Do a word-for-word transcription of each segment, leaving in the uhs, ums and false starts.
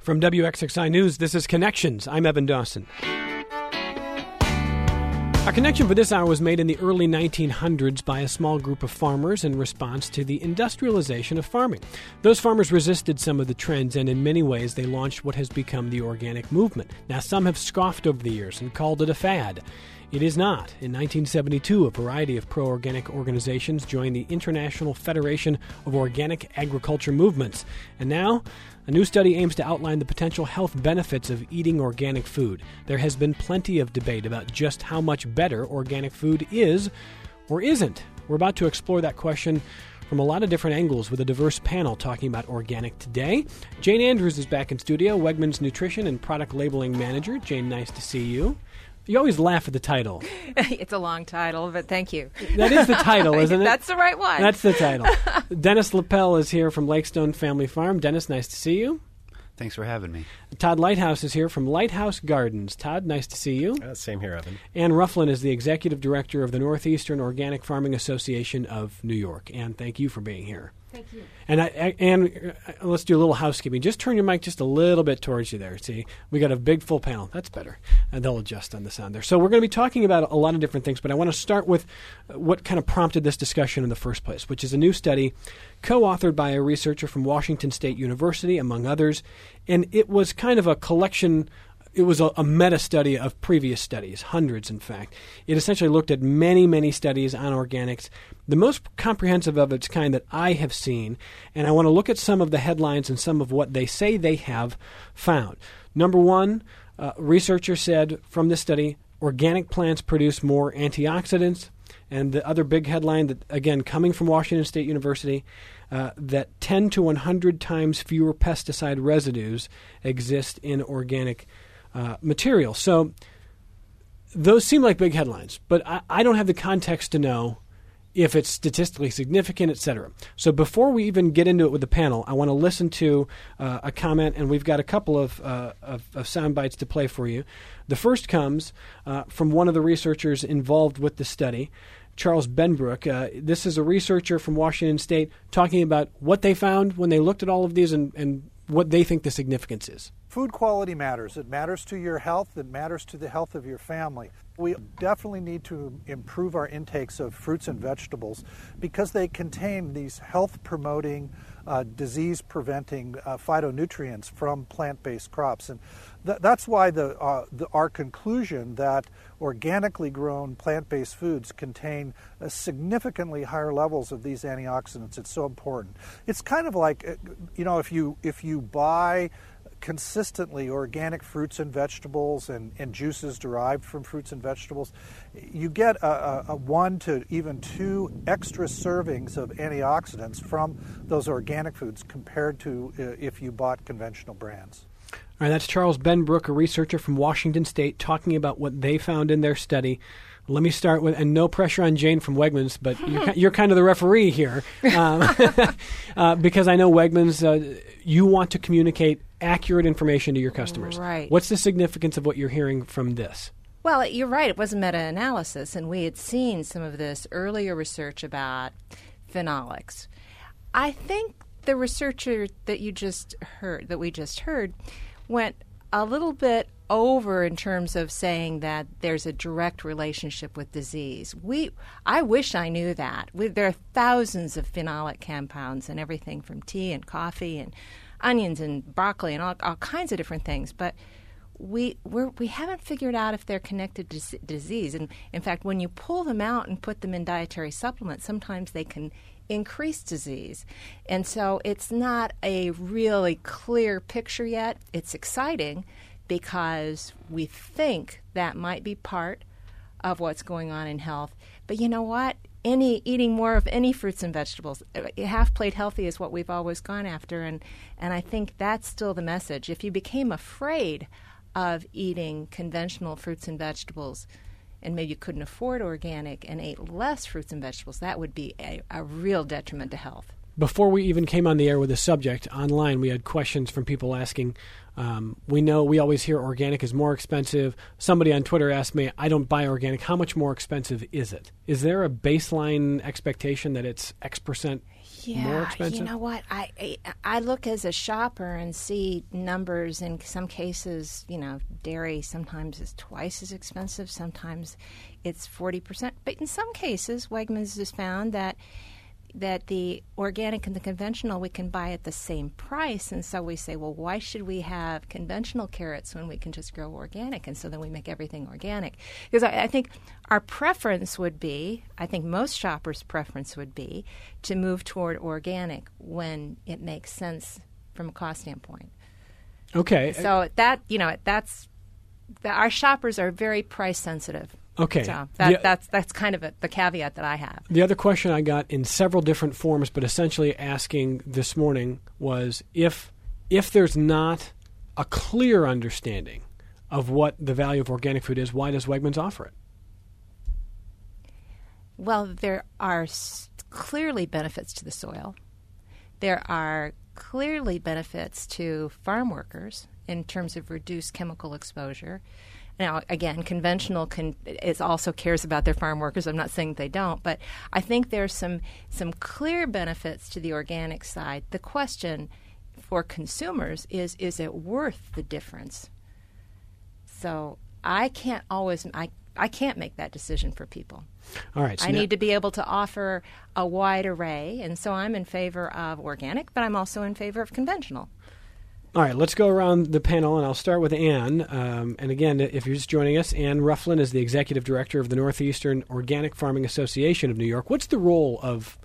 From W X X I News, this is Connections. I'm Evan Dawson. Our connection for this hour was made in the early nineteen hundreds by a small group of farmers in response to the industrialization of farming. Those farmers resisted some of the trends, and in many ways they launched what has become the organic movement. Now, some have scoffed over the years and called it a fad. It is not. In nineteen seventy-two, a variety of pro-organic organizations joined the International Federation of Organic Agriculture Movements. And now, a new study aims to outline the potential health benefits of eating organic food. There has been plenty of debate about just how much better organic food is or isn't. We're about to explore that question from a lot of different angles with a diverse panel talking about organic today. Jane Andrews is back in studio, Wegmans Nutrition and Product Labeling Manager. Jane, nice to see you. You always laugh at the title. It's a long title, but thank you. That is the title, isn't it? That's the right one. That's the title. Dennis Lapel is here from Lakestone Family Farm. Dennis, nice to see you. Thanks for having me. Todd Lighthouse is here from Lighthouse Gardens. Todd, nice to see you. Uh, same here, Evan. Ann Rufflin is the Executive Director of the Northeastern Organic Farming Association of New York. Ann, thank you for being here. Thank you. And I, I, Ann, uh, let's do a little housekeeping. Just turn your mic just a little bit towards you there. See, we got a big full panel. That's better. And they'll adjust on the sound there. So we're going to be talking about a lot of different things, but I want to start with what kind of prompted this discussion in the first place, which is a new study co-authored by a researcher from Washington State University, among others. And it was kind of a collection. It was a, a meta-study of previous studies, hundreds, in fact. It essentially looked at many, many studies on organics, the most comprehensive of its kind that I have seen, and I want to look at some of the headlines and some of what they say they have found. Number one, uh, researchers said from this study, organic plants produce more antioxidants, and the other big headline, that again, coming from Washington State University, uh, that ten to one hundred times fewer pesticide residues exist in organic Uh, material. So those seem like big headlines, but I, I don't have the context to know if it's statistically significant, et cetera. So before we even get into it with the panel, I want to listen to uh, a comment, and we've got a couple of, uh, of, of sound bites to play for you. The first comes uh, from one of the researchers involved with the study, Charles Benbrook. Uh, this is a researcher from Washington State talking about what they found when they looked at all of these and, and what they think the significance is. Food quality matters. It matters to your health. It matters to the health of your family. We definitely need to improve our intakes of fruits and vegetables because they contain these health-promoting, uh, disease-preventing uh, phytonutrients from plant-based crops. And th- that's why the, uh, the, our conclusion that organically grown plant-based foods contain uh, significantly higher levels of these antioxidants. It's so important. It's kind of like, you know, if you if you buy consistently organic fruits and vegetables and, and juices derived from fruits and vegetables, you get a, a, a one to even two extra servings of antioxidants from those organic foods compared to uh, if you bought conventional brands. All right, that's Charles Benbrook, a researcher from Washington State, talking about what they found in their study. Let me start with, and no pressure on Jane from Wegmans, but you're, you're kind of the referee here, um, uh, because I know Wegmans, uh, you want to communicate accurate information to your customers. Right. What's the significance of what you're hearing from this? Well, you're right. It was a meta-analysis, and we had seen some of this earlier research about phenolics. I think the researcher that you just heard, that we just heard, went a little bit over in terms of saying that there's a direct relationship with disease. We, I wish I knew that. We, there are thousands of phenolic compounds in everything from tea and coffee and onions and broccoli and all, all kinds of different things, but we we're, we haven't figured out if they're connected to s- disease. And in fact, when you pull them out and put them in dietary supplements, sometimes they can increase disease. And so it's not a really clear picture yet. It's exciting because we think that might be part of what's going on in health. But you know what? Any eating more of any fruits and vegetables, half plate healthy is what we've always gone after, and, and I think that's still the message. If you became afraid of eating conventional fruits and vegetables and maybe you couldn't afford organic and ate less fruits and vegetables, that would be a, a real detriment to health. Before we even came on the air with the subject, online we had questions from people asking, um, we know we always hear organic is more expensive. Somebody on Twitter asked me, I don't buy organic. How much more expensive is it? Is there a baseline expectation that it's X percent Yeah, more expensive? You know what? I, I I look as a shopper and see numbers. In some cases, you know, dairy sometimes is twice as expensive. Sometimes it's forty percent. But in some cases, Wegmans has found that that the organic and the conventional we can buy at the same price. And so we say, well, why should we have conventional carrots when we can just grow organic? And so then we make everything organic. Because I, I think our preference would be, I think most shoppers' preference would be to move toward organic when it makes sense from a cost standpoint. Okay. So that, you know, that's, that our shoppers are very price sensitive. Okay. So that, the, that's that's kind of a, the caveat that I have. The other question I got in several different forms, but essentially asking this morning was if if there's not a clear understanding of what the value of organic food is, why does Wegmans offer it? Well, there are s- clearly benefits to the soil. There are clearly benefits to farm workers in terms of reduced chemical exposure. Now, again, conventional can is also cares about their farm workers. I'm not saying they don't, but I think there's some some clear benefits to the organic side. The question for consumers is, is it worth the difference? So I can't always I, I can't make that decision for people. All right. So I now, need to be able to offer a wide array, and so I'm in favor of organic, but I'm also in favor of conventional. All right, let's go around the panel, and I'll start with Ann. Um, and again, if you're just joining us, Ann Rufflin is the Executive Director of the Northeastern Organic Farming Association of New York. What's the role of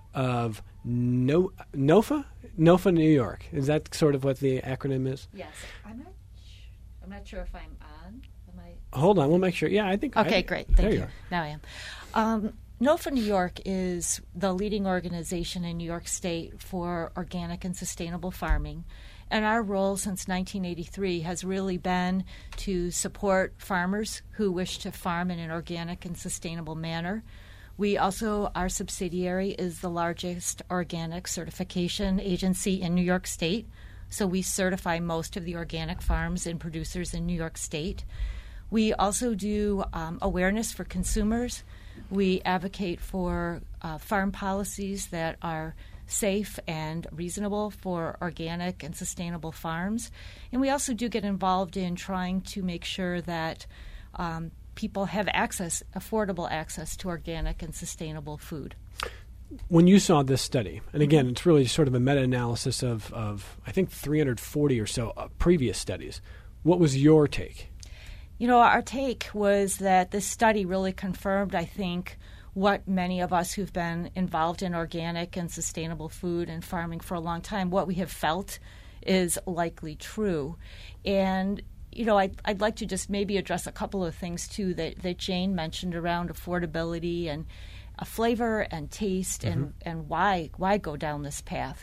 of no, NOFA? NOFA New York. Is that sort of what the acronym is? Yes. I'm not, sh- I'm not sure if I'm on. Am I? Hold on, we'll make sure. Yeah, I think. Okay, I, great. There Thank you you. are. Now I am. Um, NOFA New York is the leading organization in New York State for organic and sustainable farming. And our role since nineteen eighty-three has really been to support farmers who wish to farm in an organic and sustainable manner. We also, our subsidiary is the largest organic certification agency in New York State. So we certify most of the organic farms and producers in New York State. We also do um, awareness for consumers. We advocate for uh, farm policies that are safe and reasonable for organic and sustainable farms. And we also do get involved in trying to make sure that um, people have access, affordable access to organic and sustainable food. When you saw this study, and again, it's really sort of a meta-analysis of, of I think, three hundred forty or so uh, previous studies, what was your take? You know, our take was that this study really confirmed, I think, what many of us who've been involved in organic and sustainable food and farming for a long time, what we have felt is likely true. And, you know, I'd, I'd like to just maybe address a couple of things, too, that, that Jane mentioned around affordability and uh, flavor and taste mm-hmm. and, and why why go down this path.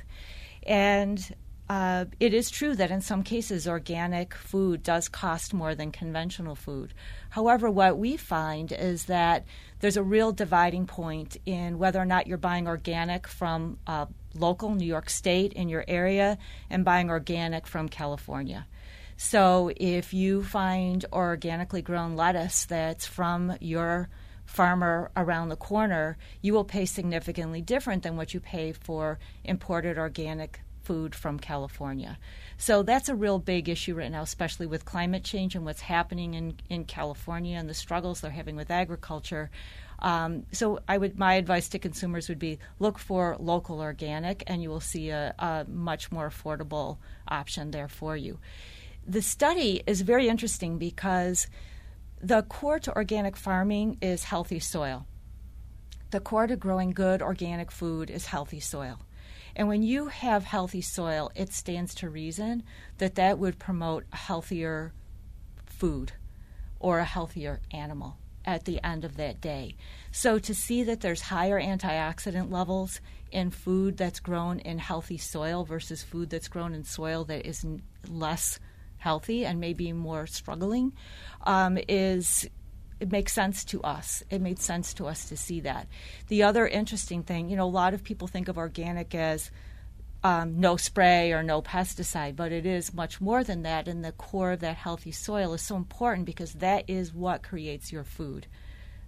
And Uh, it is true that in some cases organic food does cost more than conventional food. However, what we find is that there's a real dividing point in whether or not you're buying organic from uh, local New York State in your area and buying organic from California. So if you find organically grown lettuce that's from your farmer around the corner, you will pay significantly different than what you pay for imported organic food from California. So that's a real big issue right now, especially with climate change and what's happening in, in California and the struggles they're having with agriculture. Um, so I would, my advice to consumers would be look for local organic, and you will see a, a much more affordable option there for you. The study is very interesting because the core to organic farming is healthy soil. The core to growing good organic food is healthy soil. And when you have healthy soil, it stands to reason that that would promote a healthier food or a healthier animal at the end of that day. So to see that there's higher antioxidant levels in food that's grown in healthy soil versus food that's grown in soil that is n- less healthy and maybe more struggling um, is it makes sense to us. It made sense to us to see that. The other interesting thing, you know, a lot of people think of organic as um, no spray or no pesticide, but it is much more than that. And the core of that healthy soil is so important because that is what creates your food.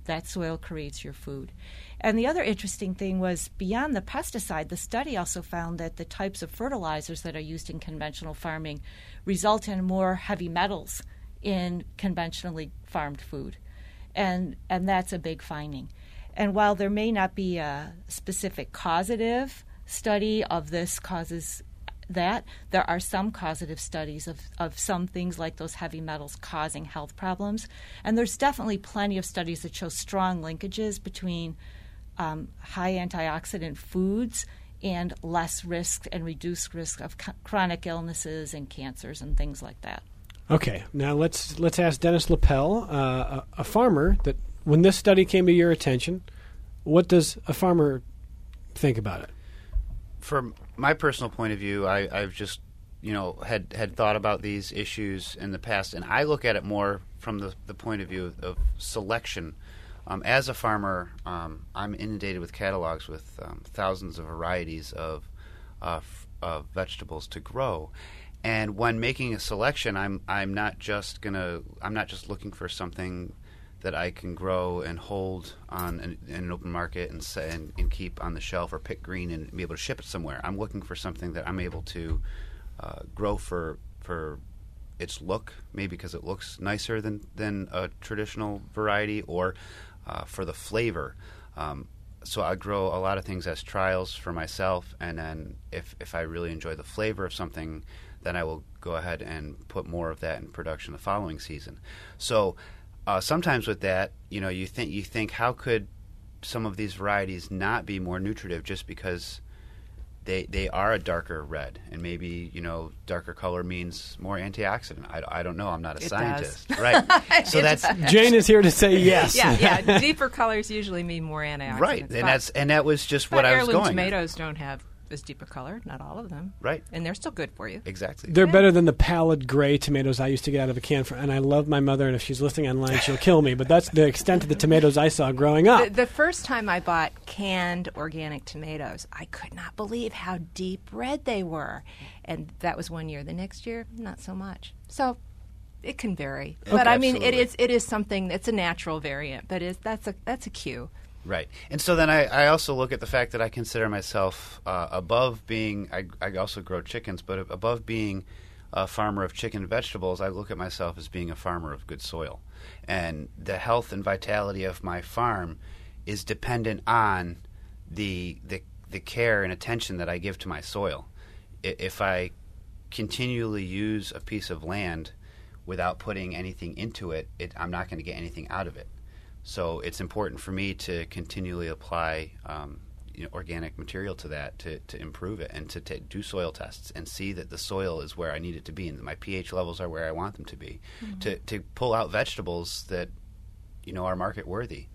that soil creates your food. And the other interesting thing was beyond the pesticide, the study also found that the types of fertilizers that are used in conventional farming result in more heavy metals in conventionally farmed food. And and that's a big finding. And while there may not be a specific causative study of this causes that, there are some causative studies of, of some things like those heavy metals causing health problems. And there's definitely plenty of studies that show strong linkages between um, high antioxidant foods and less risk and reduced risk of c- chronic illnesses and cancers and things like that. Okay, now let's let's ask Dennis Lapel, uh, a, a farmer, that when this study came to your attention, what does a farmer think about it? From my personal point of view, I, I've just, you know, had, had thought about these issues in the past, and I look at it more from the, the point of view of, of selection. Um, as a farmer, um, I'm inundated with catalogs with um, thousands of varieties of, uh, f- of vegetables to grow. And when making a selection, I'm I'm not just gonna I'm not just looking for something that I can grow and hold on an, in an open market and, say, and and keep on the shelf or pick green and be able to ship it somewhere. I'm looking for something that I'm able to uh, grow for for its look, maybe because it looks nicer than than a traditional variety, or uh, for the flavor. Um, so I grow a lot of things as trials for myself, and then if if I really enjoy the flavor of something, then I will go ahead and put more of that in production the following season. So uh, sometimes with that, you know, you think you think how could some of these varieties not be more nutritive just because they they are a darker red, and maybe, you know, darker color means more antioxidant. I, I don't know. I'm not a It scientist, does. right? So It that's does. Jane is here to say yes. Yeah, yeah. Deeper colors usually mean more antioxidants. right, and but, that's and that was just but what I was heirloom going. tomatoes don't have as deep a color. Not all of them. Right. And they're still good for you. Exactly. They're better than the pallid gray tomatoes I used to get out of a can. For, and I love my mother, and if she's listening online, she'll kill me. But that's the extent of the tomatoes I saw growing up. The, the first time I bought canned organic tomatoes, I could not believe how deep red they were. And that was one year. The next year, not so much. So it can vary. Okay. But I mean, it Absolutely. is it is something, it's a natural variant, but it's, that's a that's a cue. Right. And so then I, I also look at the fact that I consider myself uh, above being, I, I also grow chickens, but above being a farmer of chicken and vegetables, I look at myself as being a farmer of good soil. And the health and vitality of my farm is dependent on the the, the care and attention that I give to my soil. I, if I continually use a piece of land without putting anything into it, it I'm not going to get anything out of it. So it's important for me to continually apply um, you know, organic material to that to, to improve it, and to t- do soil tests and see that the soil is where I need it to be and that my pH levels are where I want them to be, mm-hmm. to, to pull out vegetables that, you know, are market worthy.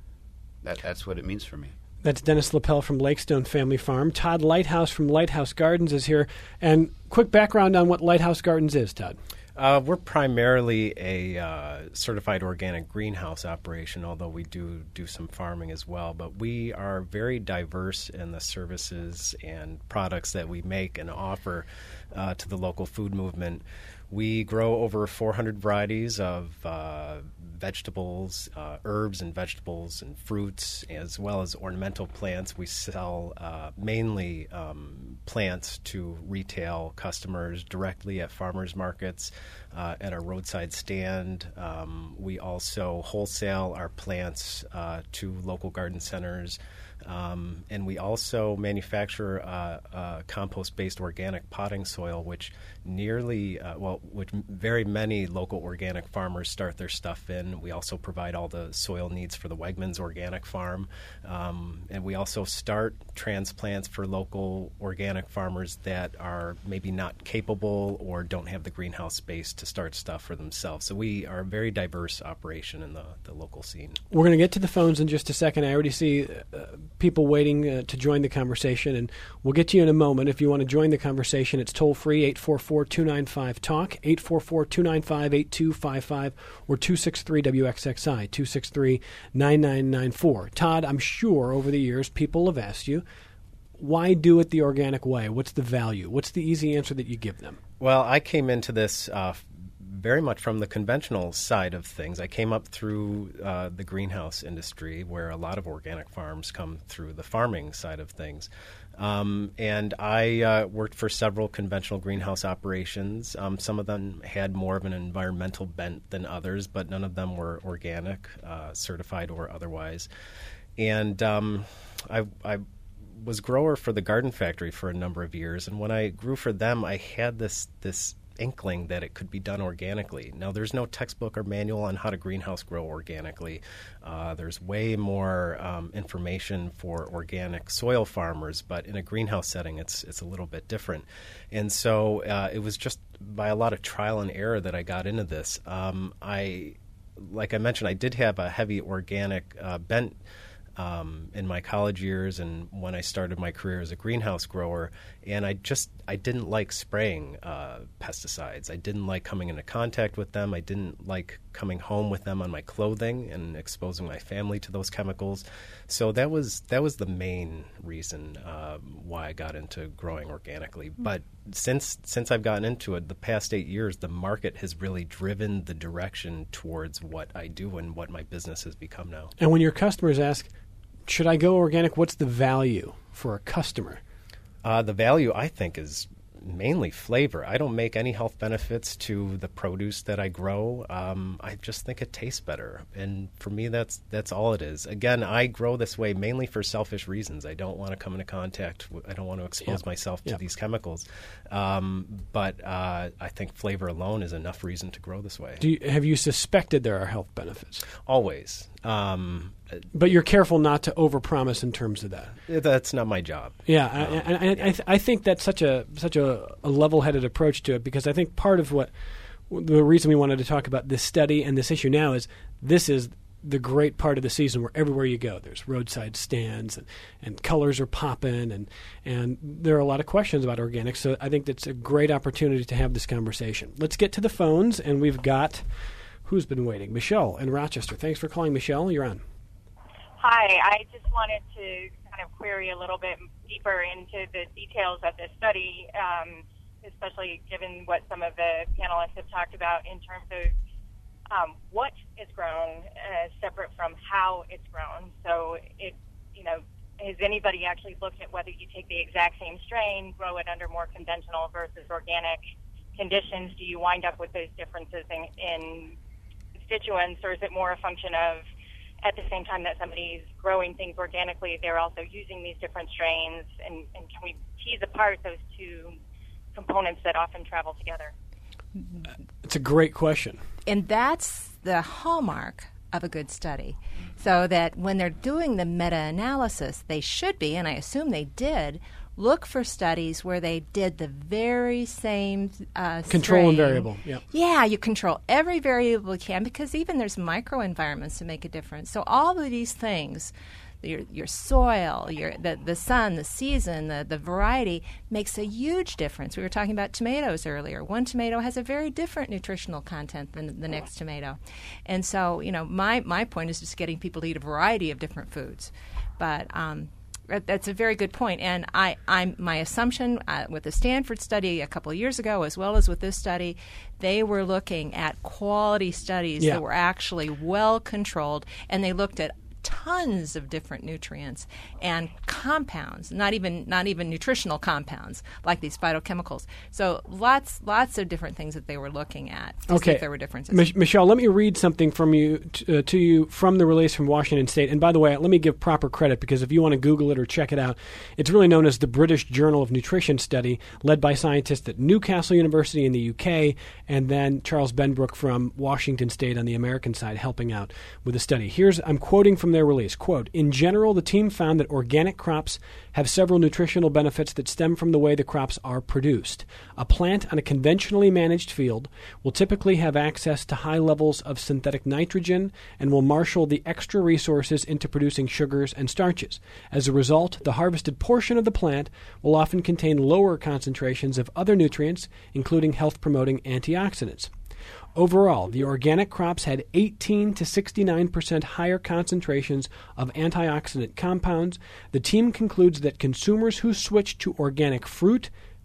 That, that's what it means for me. That's Dennis Lapel from Lakestone Family Farm. Todd Lighthouse from Lighthouse Gardens is here. And quick background on what Lighthouse Gardens is, Todd. Uh, we're primarily a uh, certified organic greenhouse operation, although we do do some farming as well. But we are very diverse in the services and products that we make and offer uh, to the local food movement. We grow over four hundred varieties of uh, vegetables, uh, herbs and vegetables and fruits, as well as ornamental plants. We sell uh, mainly um, plants to retail customers directly at farmers markets, uh, at our roadside stand. Um, we also wholesale our plants uh, to local garden centers. Um, and we also manufacture uh, uh, compost-based organic potting soil, which nearly, uh, well, which very many local organic farmers start their stuff in. We also provide all the soil needs for the Wegmans Organic Farm. Um, and we also start transplants for local organic farmers that are maybe not capable or don't have the greenhouse space to start stuff for themselves. So we are a very diverse operation in the, the local scene. We're going to get to the phones in just a second. I already see uh, people waiting uh, to join the conversation, and we'll get to you in a moment. If you want to join the conversation, it's toll-free, eight four four, two nine five, talk, eight four four, two nine five, eight two five five, or two six three W X X I, two six three, nine nine nine four. Todd, I'm sure over the years people have asked you, why do it the organic way? What's the value? What's the easy answer that you give them? Well, I came into this uh, very much from the conventional side of things. I came up through uh, the greenhouse industry, where a lot of organic farms come through the farming side of things. Um, and I uh, worked for several conventional greenhouse operations. Um, some of them had more of an environmental bent than others, but none of them were organic, uh, certified or otherwise. And um, I, I was grower for the Garden Factory for a number of years. And when I grew for them, I had this this inkling that it could be done organically. Now, there's no textbook or manual on how to greenhouse grow organically. Uh, there's way more um, information for organic soil farmers, but in a greenhouse setting, it's it's a little bit different. And so uh, it was just by a lot of trial and error that I got into this. Um, I, like I mentioned, I did have a heavy organic uh, bent Um, in my college years and when I started my career as a greenhouse grower, and I just I didn't like spraying uh, pesticides. I didn't like coming into contact with them. I didn't like coming home with them on my clothing and exposing my family to those chemicals. So that was that was the main reason uh, why I got into growing organically. Mm-hmm. But since since I've gotten into it, the past eight years, the market has really driven the direction towards what I do and what my business has become now. And when your customers ask, should I go organic? What's the value for a customer? Uh, the value, I think, is mainly flavor. I don't make any health benefits to the produce that I grow. Um, I just think it tastes better. And for me, that's that's all it is. Again, I grow this way mainly for selfish reasons. I don't want to come into contact. I don't want to expose yep. myself to yep. these chemicals. Um, but uh, I think flavor alone is enough reason to grow this way. Do you, have you suspected there are health benefits? Always. Um, but you're careful not to overpromise in terms of that. That's not my job. Yeah, I, I, I, I, th- I think that's such a such a, a level-headed approach to it, because I think part of what the reason we wanted to talk about this study and this issue now is this is the great part of the season where everywhere you go, there's roadside stands and, and colors are popping, and and there are a lot of questions about organics. So I think that's a great opportunity to have this conversation. Let's get to the phones, and we've got who's been waiting? Michelle in Rochester. Thanks for calling, Michelle. You're on. Hi, I just wanted to kind of query a little bit deeper into the details of this study, um, especially given what some of the panelists have talked about in terms of um, what is grown uh, separate from how it's grown. So, it, you know, has anybody actually looked at whether you take the exact same strain, grow it under more conventional versus organic conditions? Do you wind up with those differences in, in constituents, or is it more a function of at the same time that somebody's growing things organically, they're also using these different strains, and, and can we tease apart those two components that often travel together? It's a great question. And that's the hallmark of a good study. So that when they're doing the meta-analysis, they should be, and I assume they did, look for studies where they did the very same uh, control strain. and variable. Yep. Yeah, you control every variable you can, because even there's microenvironments to make a difference. So all of these things, your your soil, your the, the sun, the season, the, the variety, makes a huge difference. We were talking about tomatoes earlier. One tomato has a very different nutritional content than the next tomato. And so, you know, my, my point is just getting people to eat a variety of different foods. But um that's a very good point, and I, I'm my assumption uh, with the Stanford study a couple of years ago, as well as with this study, they were looking at quality studies yeah. that were actually well controlled, and they looked at tons of different nutrients and compounds, not even not even nutritional compounds like these phytochemicals. So lots lots of different things that they were looking at to okay. see if there were differences. Mich- Michelle, let me read something from you t- uh, to you from the release from Washington State. And by the way, let me give proper credit, because if you want to Google it or check it out, it's really known as the British Journal of Nutrition Study, led by scientists at Newcastle University in the U K, and then Charles Benbrook from Washington State on the American side helping out with the study. Here's I'm quoting from their release. Quote, "In general, the team found that organic crops have several nutritional benefits that stem from the way the crops are produced. A plant on a conventionally managed field will typically have access to high levels of synthetic nitrogen and will marshal the extra resources into producing sugars and starches. As a result, the harvested portion of the plant will often contain lower concentrations of other nutrients, including health-promoting antioxidants. Overall, the organic crops had eighteen to sixty-nine percent higher concentrations of antioxidant compounds. The team concludes that consumers who switch to organic fruit,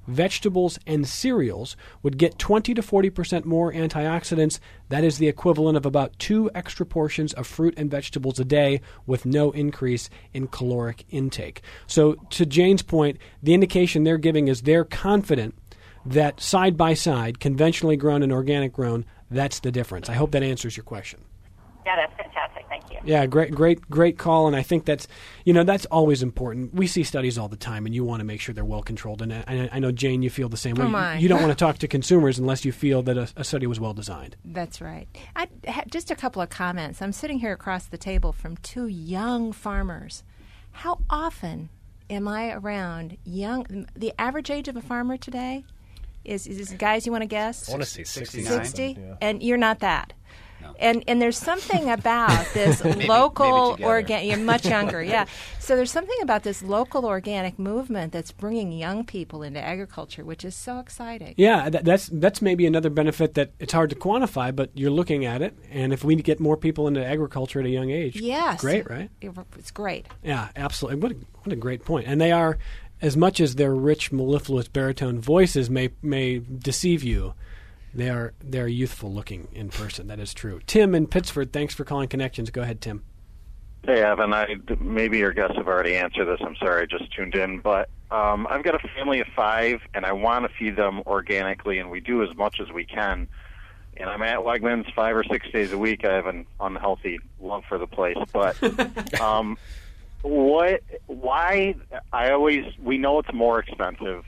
vegetables, and cereals would get twenty to forty percent more antioxidants. That is the equivalent of about two extra portions of fruit and vegetables a day with no increase in caloric intake. So to Jane's point, the indication they're giving is they're confident that side by side, conventionally grown and organic grown, that's the difference. I hope that answers your question. Yeah, that's fantastic. Thank you. Yeah, great, great, great call. And I think that's, you know, that's always important. We see studies all the time, and you want to make sure they're well controlled. And I, I know, Jane, you feel the same way. Oh, my. You don't want to talk to consumers unless you feel that a, a study was well designed. That's right. I, ha, just a couple of comments. I'm sitting here across the table from two young farmers. How often am I around young? The average age of a farmer today is, is guys, you want to guess? I want to say sixty-nine. sixty? Yeah. And you're not that. No. And and there's something about this Maybe- local maybe together. organic. You're much younger, yeah. So there's something about this local organic movement that's bringing young people into agriculture, which is so exciting. Yeah, that, that's that's maybe another benefit that it's hard to quantify, but you're looking at it. And if we get more people into agriculture at a young age, Yes, great, right? It's great. Yeah, absolutely. What a, what a great point. And they are, as much as their rich, mellifluous baritone voices may may deceive you, they are they are youthful looking in person. That is true. Tim in Pittsford, thanks for calling Connections. Go ahead, Tim. Hey, Evan. I, maybe your guests have already answered this. I'm sorry, I just tuned in. But um, I've got a family of five, and I want to feed them organically, and we do as much as we can. And I'm at Wegmans five or six days a week. I have an unhealthy love for the place. But um, what? Why? I always we know it's more expensive.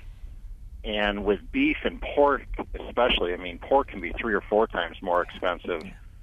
And with beef and pork especially, I mean, pork can be three or four times more expensive.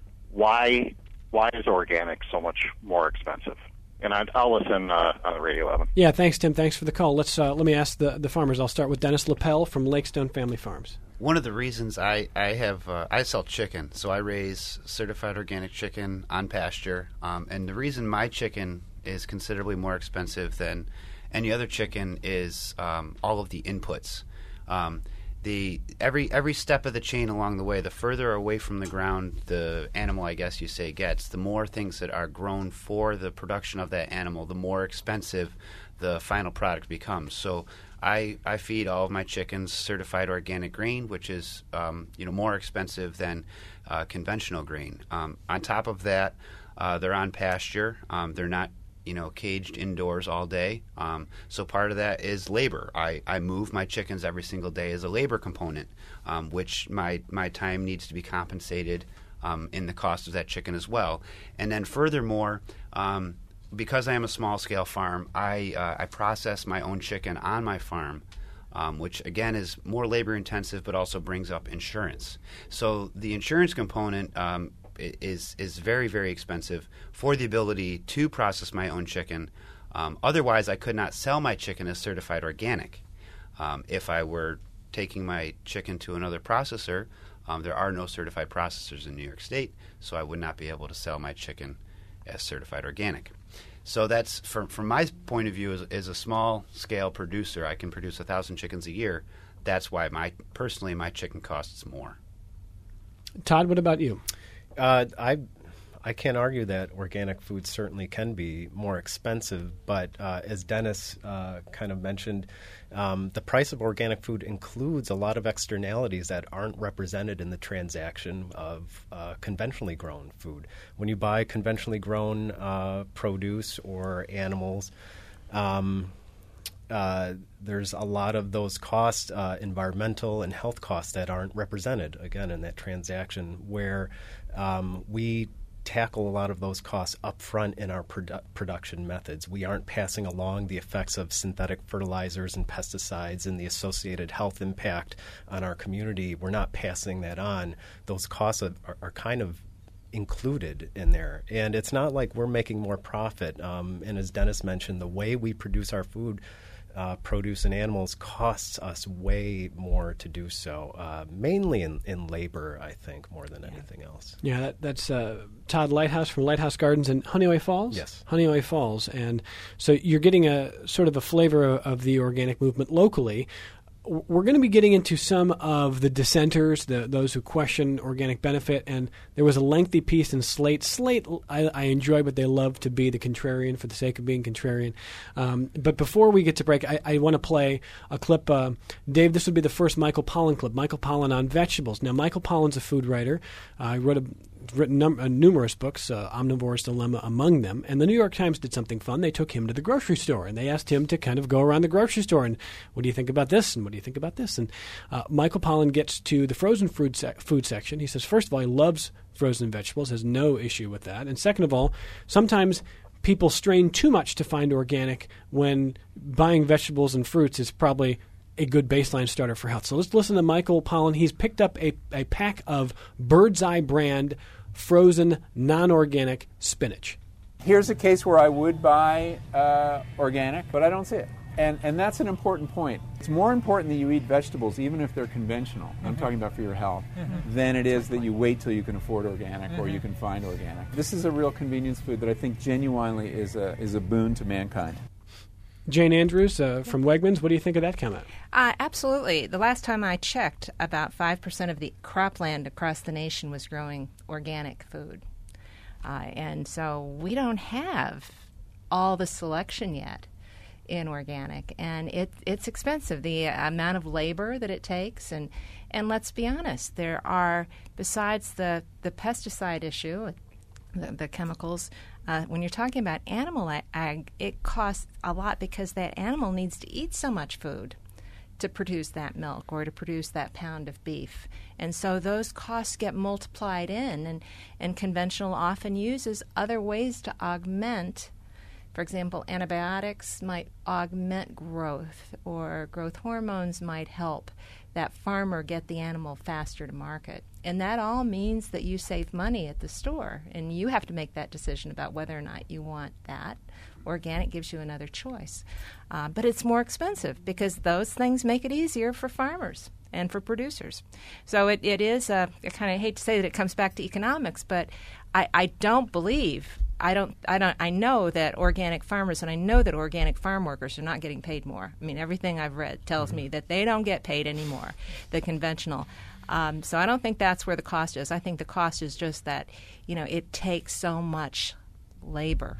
Why why is organic so much more expensive? And I'd, I'll listen uh, on the radio, Evan. Yeah, thanks, Tim. Thanks for the call. Let's uh, let me ask the, the farmers. I'll start with Dennis Lapel from Lakestone Family Farms. One of the reasons I, I have uh, I sell chicken, so I raise certified organic chicken on pasture, um, and the reason my chicken is considerably more expensive than any other chicken is um, all of the inputs. Um, the every every step of the chain along the way, the further away from the ground the animal, I guess you say, gets, the more things that are grown for the production of that animal, the more expensive the final product becomes. So I, I feed all of my chickens certified organic grain, which is um, you know more expensive than uh, conventional grain. Um, on top of that, uh, they're on pasture. Um, they're not you know, caged indoors all day. Um, so part of that is labor. I, I move my chickens every single day as a labor component, um, which my, my time needs to be compensated um, in the cost of that chicken as well. And then furthermore, um, because I am a small-scale farm, I, uh, I process my own chicken on my farm, um, which, again, is more labor-intensive but also brings up insurance. So the insurance component um, is is very, very expensive for the ability to process my own chicken. Um, otherwise, I could not sell my chicken as certified organic. Um, if I were taking my chicken to another processor, um, there are no certified processors in New York State, so I would not be able to sell my chicken as certified organic. So that's, from, from my point of view, as, as a small-scale producer, I can produce one thousand chickens a year. That's why, my personally, my chicken costs more. Todd, what about you? Uh, I I can't argue that organic food certainly can be more expensive, but uh, as Dennis uh, kind of mentioned, um, the price of organic food includes a lot of externalities that aren't represented in the transaction of uh, conventionally grown food. When you buy conventionally grown uh, produce or animals, um, Uh, there's a lot of those costs, uh, environmental and health costs, that aren't represented, again, in that transaction, where um, we tackle a lot of those costs up front in our produ- production methods. We aren't passing along the effects of synthetic fertilizers and pesticides and the associated health impact on our community. We're not passing that on. Those costs are, are, are kind of included in there. And it's not like we're making more profit. Um, and as Dennis mentioned, the way we produce our food, Uh, produce and animals, costs us way more to do so, uh, mainly in, in labor, I think, more than anything else. Yeah, that, that's uh, Todd Lighthouse from Lighthouse Gardens in Honeoye Falls? Yes. Honeoye Falls. And so you're getting a sort of a flavor of, of the organic movement locally. we're going to be getting into some of the dissenters, the, those who question organic benefit, and there was a lengthy piece in Slate. Slate I, I enjoy, but they love to be the contrarian for the sake of being contrarian. Um, but before we get to break, I, I want to play a clip. Uh, Dave, this would be the first Michael Pollan clip. Michael Pollan on vegetables. Now, Michael Pollan's a food writer. Uh, he wrote a written num- uh, numerous books, uh, Omnivore's Dilemma among them. And the New York Times did something fun. They took him to the grocery store, and they asked him to kind of go around the grocery store and, what do you think about this, and what do you think about this? And uh, Michael Pollan gets to the frozen food, sec- food section. He says, first of all, he loves frozen vegetables, has no issue with that. And second of all, sometimes people strain too much to find organic when buying vegetables and fruits is probably a good baseline starter for health. So let's listen to Michael Pollan. He's picked up a, a pack of Bird's Eye brand frozen non-organic spinach. Here's a case where I would buy uh, organic, but I don't see it. And and that's an important point. It's more important that you eat vegetables, even if they're conventional, mm-hmm. I'm talking about for your health, mm-hmm. than it is that you wait till you can afford organic mm-hmm. or you can find organic. This is a real convenience food that I think genuinely is a is a boon to mankind. Jane Andrews uh, from Wegmans, what do you think of that comment? Uh, absolutely. The last time I checked, about five percent of the cropland across the nation was growing organic food. Uh, and so we don't have all the selection yet in organic. And it, it's expensive, the amount of labor that it takes. And, and let's be honest, there are, besides the, the pesticide issue, the, the chemicals, Uh, when you're talking about animal ag, it costs a lot because that animal needs to eat so much food to produce that milk or to produce that pound of beef. And so those costs get multiplied in, and, and conventional often uses other ways to augment. For example, antibiotics might augment growth, or growth hormones might help that farmer get the animal faster to market. And that all means that you save money at the store, and you have to make that decision about whether or not you want that. Organic gives you another choice. Uh, but it's more expensive because those things make it easier for farmers and for producers. So it, it is, uh, I kind of hate to say that it comes back to economics, but I, I don't believe I don't. I don't. I know that organic farmers, and I know that organic farm workers are not getting paid more. I mean, everything I've read tells mm-hmm. me that they don't get paid anymore, the conventional. Um, so I don't think that's where the cost is. I think the cost is just that, you know, it takes so much labor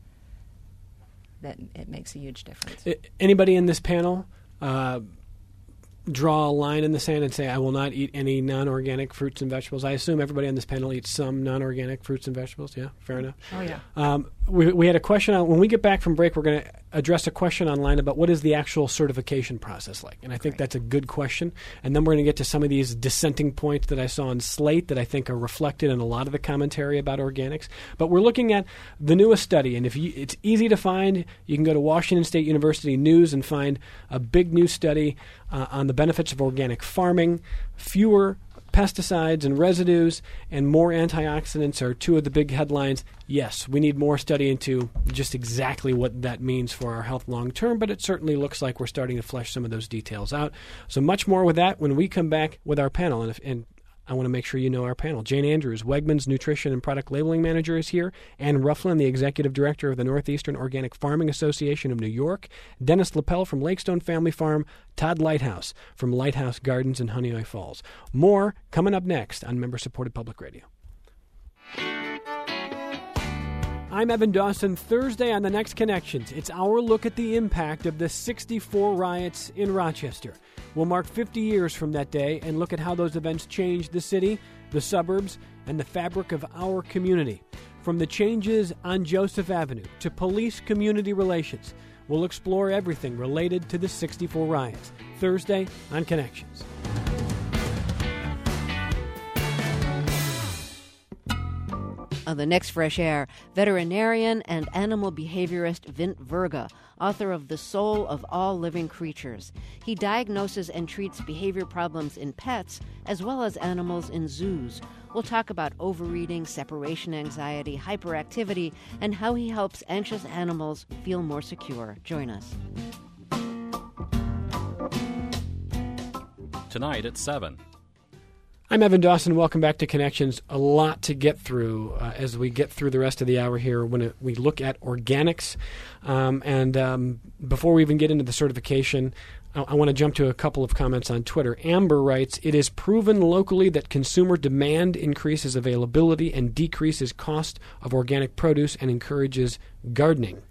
that it makes a huge difference. Anybody in this panel uh, draw a line in the sand and say, I will not eat any non-organic fruits and vegetables? I assume everybody on this panel eats some non-organic fruits and vegetables. Yeah, fair enough. Oh, yeah. Um, we, we had a question on, when we get back from break, we're going to address a question online about what is the actual certification process like. And I think Great. That's a good question. And then we're going to get to some of these dissenting points that I saw on Slate that I think are reflected in a lot of the commentary about organics. But we're looking at the newest study. And if you, it's easy to find, you can go to Washington State University News and find a big new study uh, on the benefits of organic farming. Fewer pesticides and residues and more antioxidants are two of the big headlines. Yes, we need more study into just exactly what that means for our health long term, but it certainly looks like we're starting to flesh some of those details out. So much more with that when we come back with our panel. And, if, and I want to make sure you know our panel. Jane Andrews, Wegmans Nutrition and Product Labeling Manager, is here. Ann Rufflin, the Executive Director of the Northeastern Organic Farming Association of New York. Dennis Lapel from Lakestone Family Farm. Todd Lighthouse from Lighthouse Gardens in Honeoye Falls. More coming up next on member-supported public radio. I'm Evan Dawson. Thursday on The Next Connections, it's our look at the impact of the sixty-four riots in Rochester. We'll mark fifty years from that day and look at how those events changed the city, the suburbs, and the fabric of our community. From the changes on Joseph Avenue to police-community relations, we'll explore everything related to the sixty-four riots. Thursday on Connections. On The Next Fresh Air, veterinarian and animal behaviorist Vint Verga, author of The Soul of All Living Creatures. He diagnoses and treats behavior problems in pets as well as animals in zoos. We'll talk about overeating, separation anxiety, hyperactivity, and how he helps anxious animals feel more secure. Join us. Tonight at seven. I'm Evan Dawson. Welcome back to Connections. A lot to get through uh, as we get through the rest of the hour here when it, we look at organics. Um, and um, before we even get into the certification, I, I want to jump to a couple of comments on Twitter. Amber writes, it is proven locally that consumer demand increases availability and decreases cost of organic produce and encourages gardening.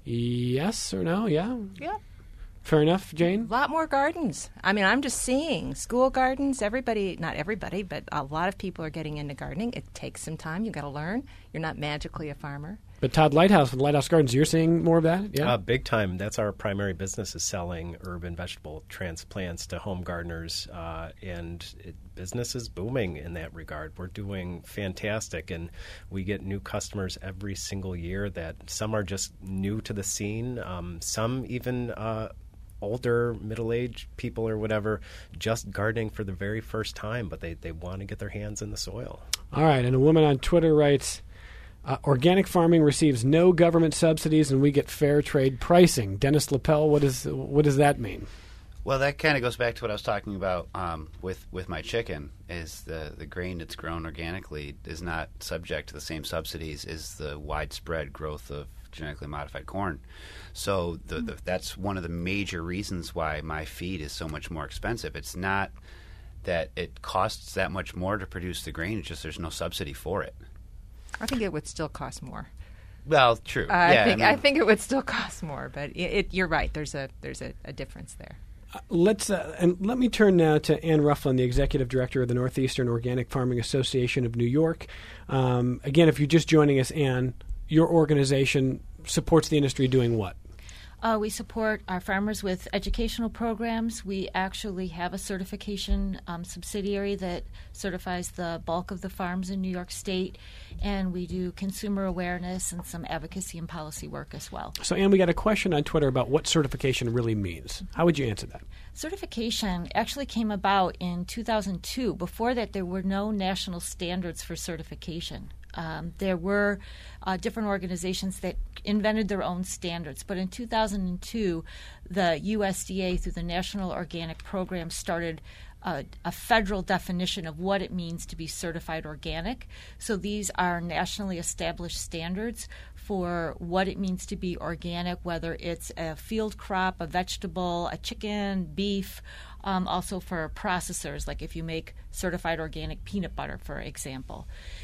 Yes or no? Yeah? Yeah. Fair enough, Jane? A lot more gardens. I mean, I'm just seeing school gardens. Everybody, not everybody, but a lot of people are getting into gardening. It takes some time. You've got to learn. You're not magically a farmer. But Todd Lighthouse with Lighthouse Gardens, you're seeing more of that? Yeah, uh, big time. That's our primary business, is selling herb and vegetable transplants to home gardeners, uh, and it, business is booming in that regard. We're doing fantastic, and we get new customers every single year. That some are just new to the scene, um, some even uh, older, middle-aged people or whatever, just gardening for the very first time, but they, they want to get their hands in the soil. All right, and a woman on Twitter writes, Uh, organic farming receives no government subsidies, and we get fair trade pricing. Dennis Lapel, what is what does that mean? Well, that kind of goes back to what I was talking about um, with with my chicken. Is the the grain that's grown organically is not subject to the same subsidies as the widespread growth of genetically modified corn. So the, the, that's one of the major reasons why my feed is so much more expensive. It's not that it costs that much more to produce the grain; it's just there's no subsidy for it. I think it would still cost more. Well, true. Uh, I yeah, think I, mean, I think it would still cost more, but it, it, you're right. There's a there's a, a difference there. Uh, let's uh, and let me turn now to Ann Rufflin, the executive director of the Northeastern Organic Farming Association of New York. Um, again, if you're just joining us, Ann, your organization supports the industry doing what? Uh, we support our farmers with educational programs. We actually have a certification um, subsidiary that certifies the bulk of the farms in New York State, and we do consumer awareness and some advocacy and policy work as well. So, Ann, we got a question on Twitter about what certification really means. How would you answer that? Certification actually came about in two thousand two. Before that, there were no national standards for certification. Um, there were uh, different organizations that invented their own standards. But in two thousand two, the U S D A, through the National Organic Program, started a, a federal definition of what it means to be certified organic. So these are nationally established standards for what it means to be organic, whether it's a field crop, a vegetable, a chicken, beef, um, also for processors, like if you make certified organic peanut butter, for example.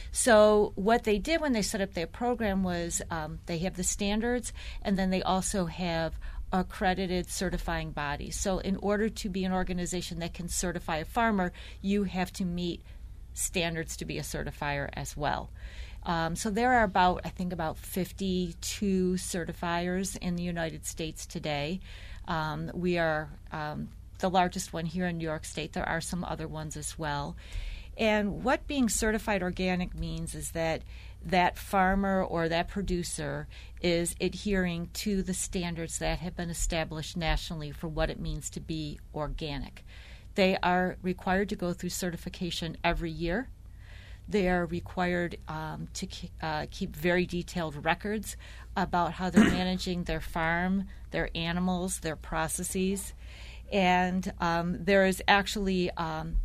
So what they did when they set up their program was um, they have the standards, and then they also have accredited certifying bodies. So in order to be an organization that can certify a farmer, you have to meet standards to be a certifier as well. Um, so there are about, I think, about fifty-two certifiers in the United States today. Um, we are um, the largest one here in New York State. There are some other ones as well. And what being certified organic means is that that farmer or that producer is adhering to the standards that have been established nationally for what it means to be organic. They are required to go through certification every year. They are required um, to uh, keep very detailed records about how they're managing their farm, their animals, their processes. And um, there is actually um,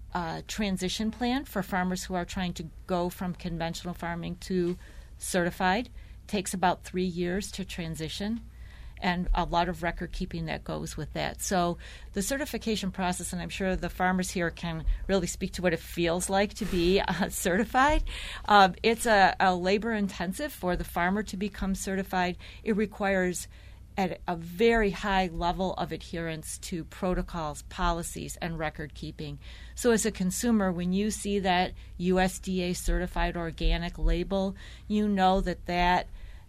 a transition plan for farmers who are trying to go from conventional farming to certified. It takes about three years to transition, and a lot of record keeping that goes with that. So the certification process, and I'm sure the farmers here can really speak to what it feels like to be uh, certified. Uh, it's a, a labor intensive for the farmer to become certified. It requires at a very high level of adherence to protocols, policies, and record keeping. So as a consumer, when you see that U S D A certified organic label, you know that that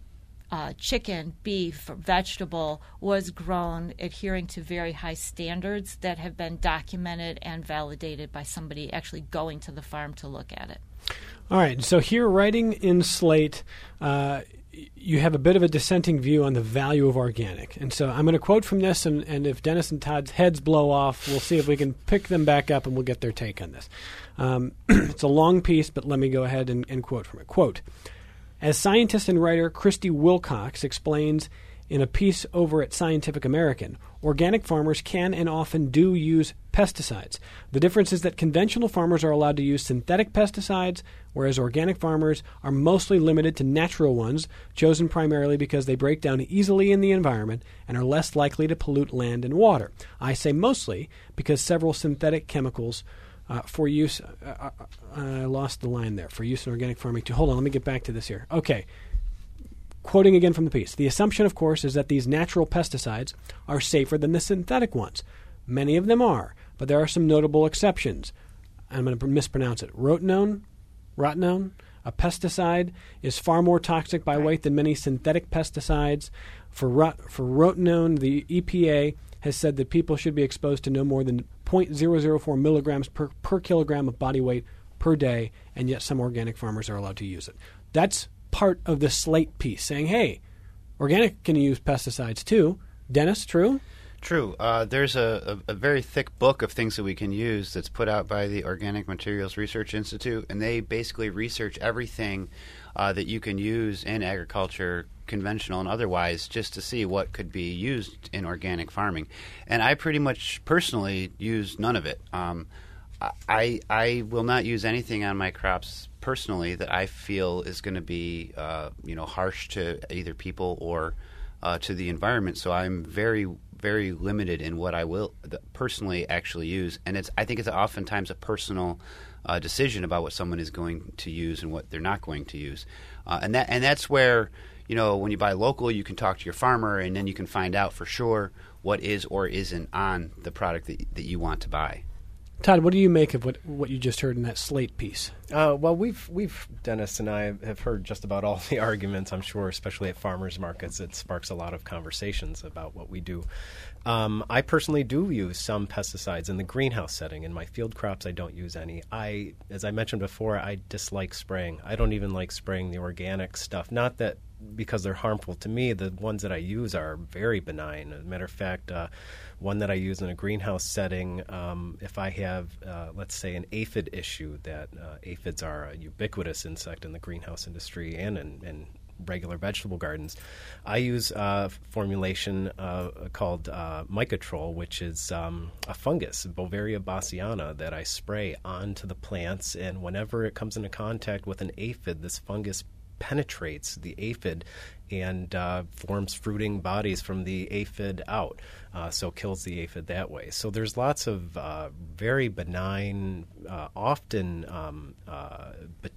Uh, chicken, beef, vegetable was grown adhering to very high standards that have been documented and validated by somebody actually going to the farm to look at it. All right. So here, writing in Slate, uh, you have a bit of a dissenting view on the value of organic. And so I'm going to quote from this, and, and if Dennis and Todd's heads blow off, we'll see if we can pick them back up and we'll get their take on this. Um, it's a long piece, but let me go ahead and, and quote from it. Quote, as scientist and writer Christy Wilcox explains in a piece over at Scientific American, organic farmers can and often do use pesticides. The difference is that conventional farmers are allowed to use synthetic pesticides, whereas organic farmers are mostly limited to natural ones, chosen primarily because they break down easily in the environment and are less likely to pollute land and water. I say mostly because several synthetic chemicals uh, for use... Uh, uh, I lost the line there. For use in organic farming too. Hold on, let me get back to this here. Okay. Quoting again from the piece, the assumption, of course, is that these natural pesticides are safer than the synthetic ones. Many of them are, but there are some notable exceptions. I'm going to mispronounce it. Rotenone, rotenone, a pesticide, is far more toxic by weight than many synthetic pesticides. For, rot, for rotenone, the E P A has said that people should be exposed to no more than zero point zero zero four milligrams per, per kilogram of body weight per day, and yet some organic farmers are allowed to use it. That's part of the Slate piece, saying, hey, organic can use pesticides too. Dennis, true? True. Uh, there's a, a, a very thick book of things that we can use that's put out by the Organic Materials Research Institute, and they basically research everything uh, that you can use in agriculture, conventional and otherwise, just to see what could be used in organic farming. And I pretty much personally use none of it. Um, I I will not use anything on my crops personally that I feel is going to be uh, you know harsh to either people or uh, to the environment. So I'm very very limited in what I will personally actually use, and it's I think it's oftentimes a personal uh, decision about what someone is going to use and what they're not going to use, uh, and that and that's where you know when you buy local, you can talk to your farmer, and then you can find out for sure what is or isn't on the product that that you want to buy. Todd, what do you make of what what you just heard in that Slate piece? Uh, well, we've we've Dennis and I have heard just about all the arguments. I'm sure, especially at farmers markets, it sparks a lot of conversations about what we do. Um, I personally do use some pesticides in the greenhouse setting. In my field crops, I don't use any. I, as I mentioned before, I dislike spraying. I don't even like spraying the organic stuff. Not that because they're harmful to me. The ones that I use are very benign. As a matter of fact, uh, one that I use in a greenhouse setting, um, if I have, uh, let's say, an aphid issue, that uh, aphids are a ubiquitous insect in the greenhouse industry and in, in regular vegetable gardens, I use a formulation uh, called uh, Mycotrol, which is um, a fungus, Bovaria bassiana, that I spray onto the plants, and whenever it comes into contact with an aphid, this fungus penetrates the aphid and uh, forms fruiting bodies from the aphid out, uh, so kills the aphid that way. So there's lots of uh, very benign, uh, often um, uh,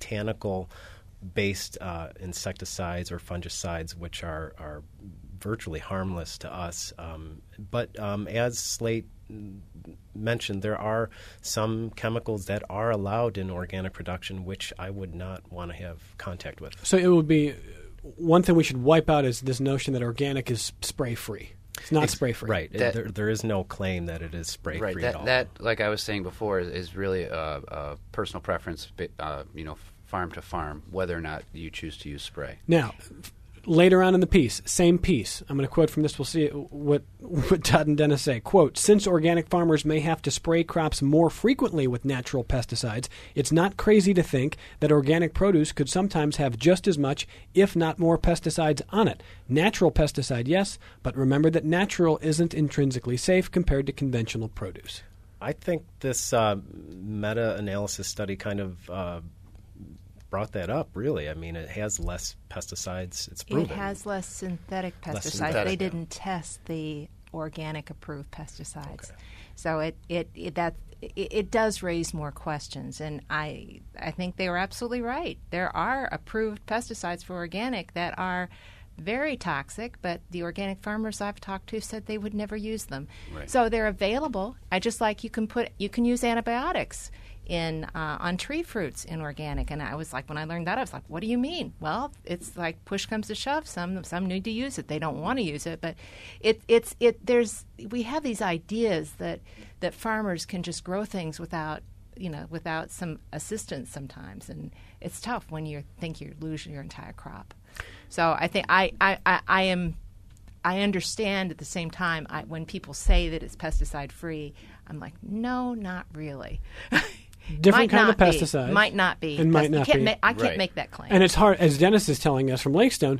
botanical-based uh, insecticides or fungicides, which are, are virtually harmless to us. Um, but um, as Slate mentioned, there are some chemicals that are allowed in organic production which I would not want to have contact with. So it would be one thing we should wipe out is this notion that organic is spray-free. It's not Ex- spray-free. Right. That, there, there is no claim that it is spray-free right, that, at all. That, like I was saying before, is, is really a, a personal preference, uh, you know, farm to farm, whether or not you choose to use spray. Now, later on in the piece, same piece, I'm going to quote from this. We'll see what, what Todd and Dennis say. Quote, since organic farmers may have to spray crops more frequently with natural pesticides, it's not crazy to think that organic produce could sometimes have just as much, if not more, pesticides on it. Natural pesticide, yes, but remember that natural isn't intrinsically safe compared to conventional produce. I think this uh, meta-analysis study kind of uh, brought that up, really. I mean, it has less pesticides. It's proven. It has less synthetic pesticides. Less synthetic, they yeah. didn't test the organic approved pesticides. Okay. So it, it, it that it, it does raise more questions, and I I think they were absolutely right. There are approved pesticides for organic that are very toxic, but the organic farmers I've talked to said they would never use them. Right. So they're available. I just like you can put you can use antibiotics in uh, on tree fruits in organic, and I was like, when I learned that, I was like, what do you mean? Well, it's like push comes to shove. Some some need to use it. They don't want to use it, but it it's it. There's we have these ideas that that farmers can just grow things without you know without some assistance sometimes, and it's tough when you think you lose your entire crop. So I think I I, I, I am. I understand at the same time I, when people say that it's pesticide free, I'm like, no, not really. Different might kind of not be. pesticide. Might not be. And might You not can't be. ma- I can't Right. make that claim. And it's hard, as Dennis is telling us from Lakestone,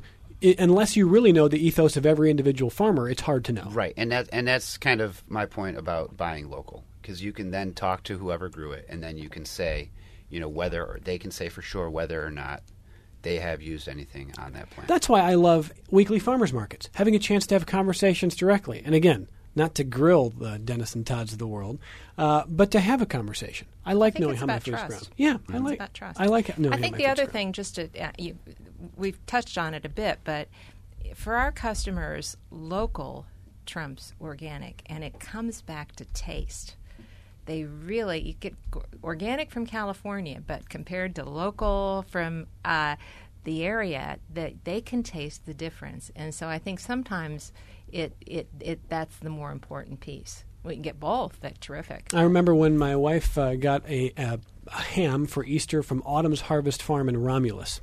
I, unless you really know the ethos of every individual farmer, it's hard to know. Right, and that and that's kind of my point about buying local, because you can then talk to whoever grew it, and then you can say, you know, whether or they can say for sure whether or not they have used anything on that plant. That's why I love weekly farmers markets, having a chance to have conversations directly. And again, not to grill the Dennis and Todds of the world, uh, but to have a conversation. I like I think knowing it's how my about food's trust. grown. Yeah, It's I like. about trust. I like knowing. I think how the my other food's grown. thing, just to uh, you, we've touched on it a bit, but for our customers, local trumps organic, and it comes back to taste. They really you get g- organic from California, but compared to local from uh, the area, that they can taste the difference. And so I think sometimes it it, it that's the more important piece. We can get both. That's terrific. I remember when my wife uh, got a, a, a ham for Easter from Autumn's Harvest Farm in Romulus,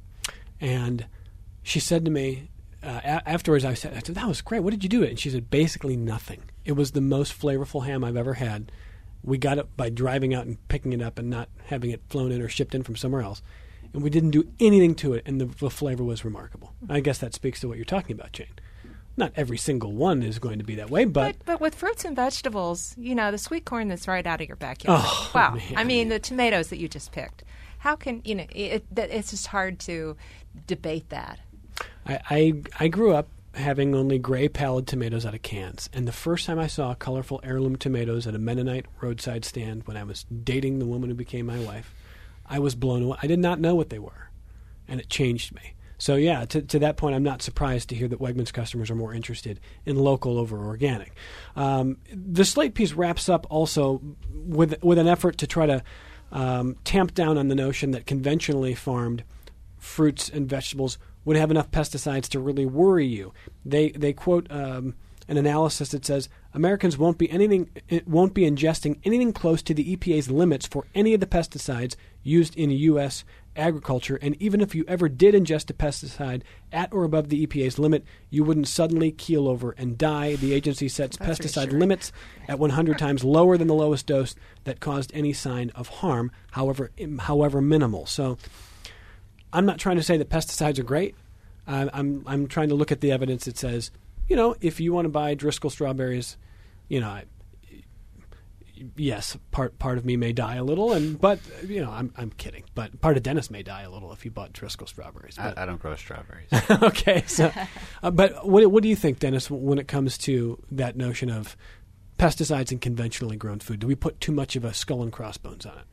and she said to me uh, a- afterwards, I said, I said, "That was great. What did you do it?" And she said, "Basically nothing. It was the most flavorful ham I've ever had. We got it by driving out and picking it up and not having it flown in or shipped in from somewhere else. And we didn't do anything to it, and the, the flavor was remarkable." I guess that speaks to what you're talking about, Jane. Not every single one is going to be that way, but... But, but with fruits and vegetables, you know, the sweet corn that's right out of your backyard. Oh, wow. man. I mean, the tomatoes that you just picked. How can, you know, it, that it's just hard to debate that. I, I, I grew up having only gray pallid tomatoes out of cans, and the first time I saw colorful heirloom tomatoes at a Mennonite roadside stand when I was dating the woman who became my wife, I was blown away. I did not know what they were, and it changed me. So yeah, to, to that point, I'm not surprised to hear that Wegmans customers are more interested in local over organic. Um, the Slate piece wraps up also with with an effort to try to um, tamp down on the notion that conventionally farmed fruits and vegetables would have enough pesticides to really worry you. They they quote um, an analysis that says Americans won't be anything it won't be ingesting anything close to the E P A's limits for any of the pesticides used in U S agriculture, and even if you ever did ingest a pesticide at or above the E P A's limit, you wouldn't suddenly keel over and die. The agency sets That's pesticide reassuring. limits at one hundred times lower than the lowest dose that caused any sign of harm, however however minimal. So I'm not trying to say that pesticides are great. Uh, I'm I'm trying to look at the evidence that says, you know, if you want to buy Driscoll strawberries, you know, I, yes, part part of me may die a little, and but you know, I'm I'm kidding. But part of Dennis may die a little if you bought Driscoll strawberries. I, But, I don't grow strawberries. okay, so uh, but what what do you think, Dennis, when it comes to that notion of pesticides in conventionally grown food? Do we put too much of a skull and crossbones on it?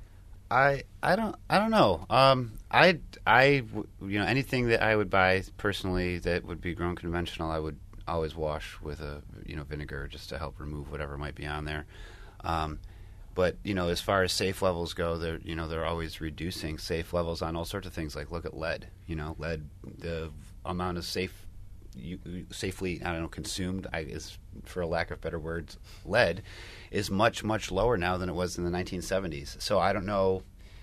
I I don't I don't know. Um, I I w- you know anything that I would buy personally that would be grown conventional, I would always wash with a you know vinegar just to help remove whatever might be on there. Um, but you know, as far as safe levels go, they're you know they're always reducing safe levels on all sorts of things. Like look at lead. You know, lead the amount of safe you, safely I don't know consumed I, is for a lack of better words lead is much much lower now than it was in the nineteen seventies. So I don't know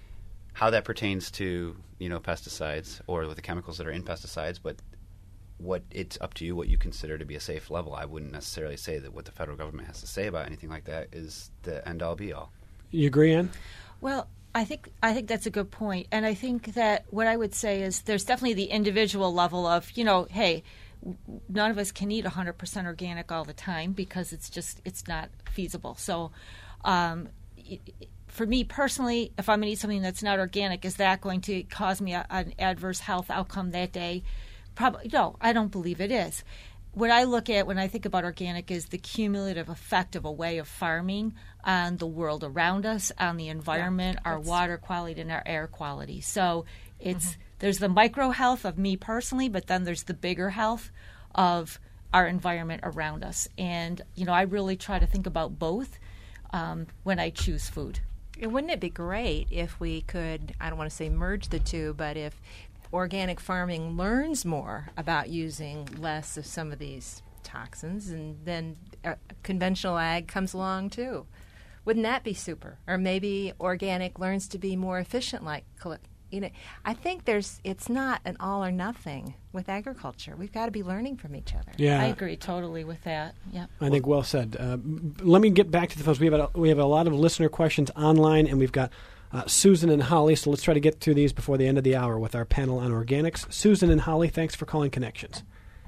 how that pertains to you know pesticides or with the chemicals that are in pesticides, but what it's up to you what you consider to be a safe level. I wouldn't necessarily say that what the federal government has to say about anything like that is the end all be all. You agree, Ann? Well, I think I think that's a good point, and I think that what I would say is there's definitely the individual level of you know, hey, none of us can eat one hundred percent organic all the time because it's just it's not feasible. So, um, it, for me personally, if I'm going to eat something that's not organic, is that going to cause me a, an adverse health outcome that day? Probably no. I don't believe it is. What I look at when I think about organic is the cumulative effect of a way of farming on the world around us, on the environment, Yeah, our water quality, and our air quality. So it's mm-hmm. there's the micro health of me personally, but then there's the bigger health of our environment around us. And, you know, I really try to think about both um, when I choose food. And wouldn't it be great if we could, I don't want to say merge the two, but if organic farming learns more about using less of some of these toxins, and then uh, conventional ag comes along too. Wouldn't that be super? Or maybe organic learns to be more efficient, like you know. I think there's it's not an all or nothing with agriculture. We've got to be learning from each other. Yeah, I agree totally with that. Yeah, I think well said. Uh, let me get back to the phones. We have a, we have a lot of listener questions online, and we've got Uh, Susan and Holly, so let's try to get through these before the end of the hour with our panel on organics. Susan and Holly, thanks for calling Connections.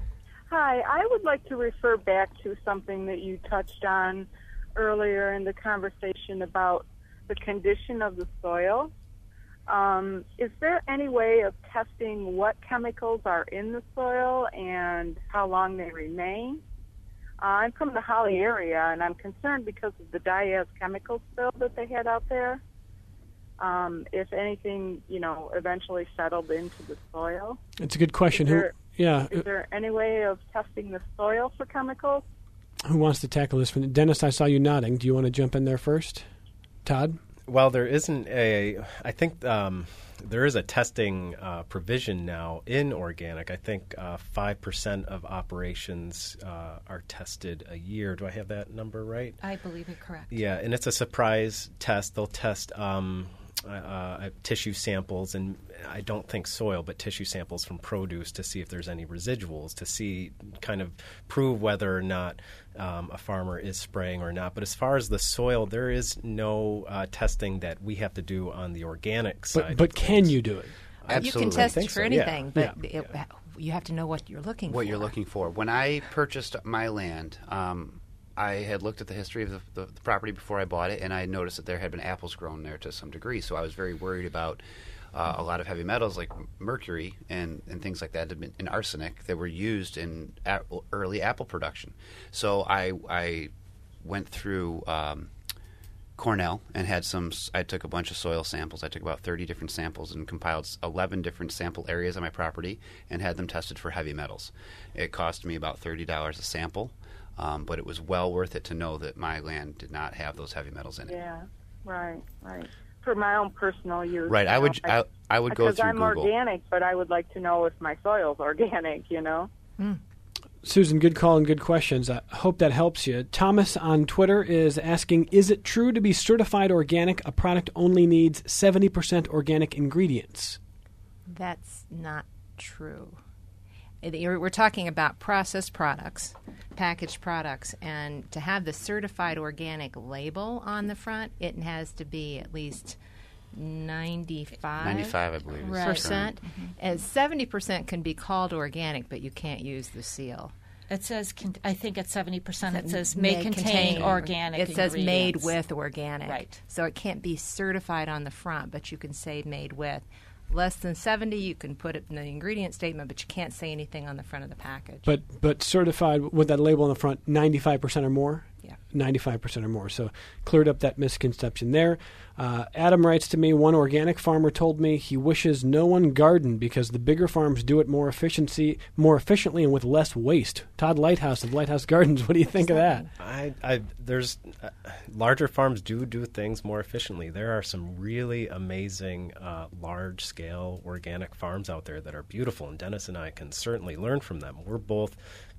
Hi, I would like to refer back to something that you touched on earlier in the conversation about the condition of the soil. Um, is there any way of testing what chemicals are in the soil and how long they remain? Uh, I'm from the Holly area, and I'm concerned because of the Diaz chemical spill that they had out there. Um, if anything, you know, eventually settled into the soil. It's a good question. Is there, Who, yeah. Is there any way of testing the soil for chemicals? Who wants to tackle this? Dennis, I saw you nodding. Do you want to jump in there first? Todd? Well, there isn't a, I think um, there is a testing uh, provision now in organic. I think uh, five percent of operations uh, are tested a year. Do I have that number right? I believe it correct. Yeah, and it's a surprise test. They'll test um, uh, uh, tissue samples, and I don't think soil, but tissue samples from produce to see if there's any residuals, to see, kind of prove whether or not um, a farmer is spraying or not. But as far as the soil, there is no uh, testing that we have to do on the organic side. But, but can you do it? Absolutely. You can test for so, anything, yeah. but Yeah. It, you have to know what you're looking what for. you're looking for. When I purchased my land, um, I had looked at the history of the, the, the property before I bought it, and I noticed that there had been apples grown there to some degree. So I was very worried about uh, a lot of heavy metals like mercury and, and things like that, and arsenic that were used in a- early apple production. So I, I went through um, Cornell and had some. I took a bunch of soil samples. I took about thirty different samples and compiled eleven different sample areas on my property and had them tested for heavy metals. It cost me about thirty dollars a sample. Um, but it was well worth it to know that my land did not have those heavy metals in it. Yeah, right, right. For my own personal use. Right, I would, I, I would go through Because I'm Google. organic, but I would like to know if my soil's organic, you know? Mm. Susan, good call and good questions. I hope that helps you. Thomas on Twitter is asking, is it true to be certified organic, a product only needs seventy percent organic ingredients? That's not true. We're talking about processed products, packaged products, and to have the certified organic label on the front, it has to be at least ninety-five ninety-five, I believe. Right. percent. Mm-hmm. And seventy percent can be called organic, but you can't use the seal. It says, con- I think at seventy percent it says may, may contain, contain organic It says made ingredients. with organic. Right. So it can't be certified on the front, but you can say made with. Less than seventy, you can put it in the ingredient statement, but you can't say anything on the front of the package. But but certified with that label on the front, ninety-five percent or more? Yeah. ninety-five percent or more. So cleared up that misconception there. Uh, Adam writes to me, one organic farmer told me he wishes no one gardened because the bigger farms do it more efficiency, more efficiently and with less waste. Todd Lighthouse of Lighthouse Gardens, what do you think of that? I, I there's uh, larger farms do do things more efficiently. There are some really amazing uh, large-scale organic farms out there that are beautiful, and Dennis and I can certainly learn from them. We're both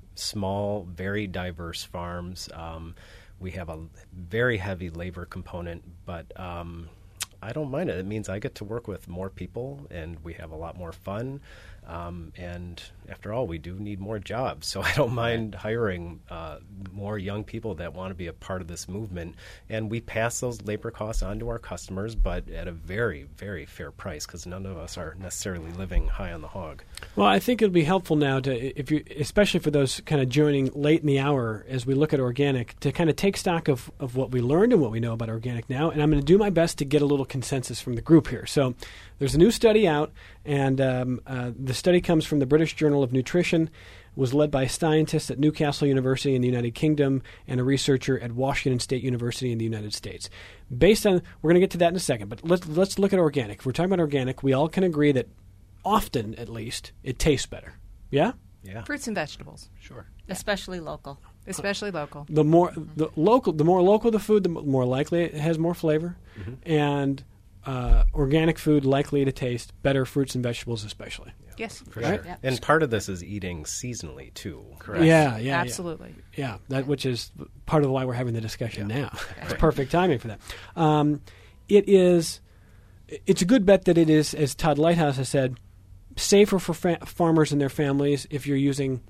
small, very diverse farms. Um, we have a very heavy labor component, but um, I don't mind it. It means I get to work with more people, and we have a lot more fun. Um, and after all, we do need more jobs. So I don't mind hiring uh, more young people that want to be a part of this movement. And we pass those labor costs on to our customers, but at a very, very fair price because none of us are necessarily living high on the hog. Well, I think it'll be helpful now to, if you, especially for those kind of joining late in the hour as we look at organic, to kind of take stock of, of what we learned and what we know about organic now. And I'm going to do my best to get a little consensus from the group here. So there's a new study out, and um, uh, the study comes from the British Journal of Nutrition, was led by scientists at Newcastle University in the United Kingdom and a researcher at Washington State University in the United States. Based on, we're going to get to that in a second, but let's let's look at organic. If we're talking about organic, we all can agree that often, at least, it tastes better. Yeah? Yeah. Fruits and vegetables. Sure. Especially local. Especially local. The more the local, the more local the food, the more likely it has more flavor, Mm-hmm. and uh, organic food likely to taste better. Fruits and vegetables, especially. Yes, For Right? sure. Yep. And part of this is eating seasonally, too. Correct. Yeah, yeah, yeah. Absolutely. Yeah, that which is part of why we're having the discussion Yeah. now. It's perfect timing for that. Um, it is. It's a good bet that it is, as Todd Lighthouse has said, safer for fa- farmers and their families if you're using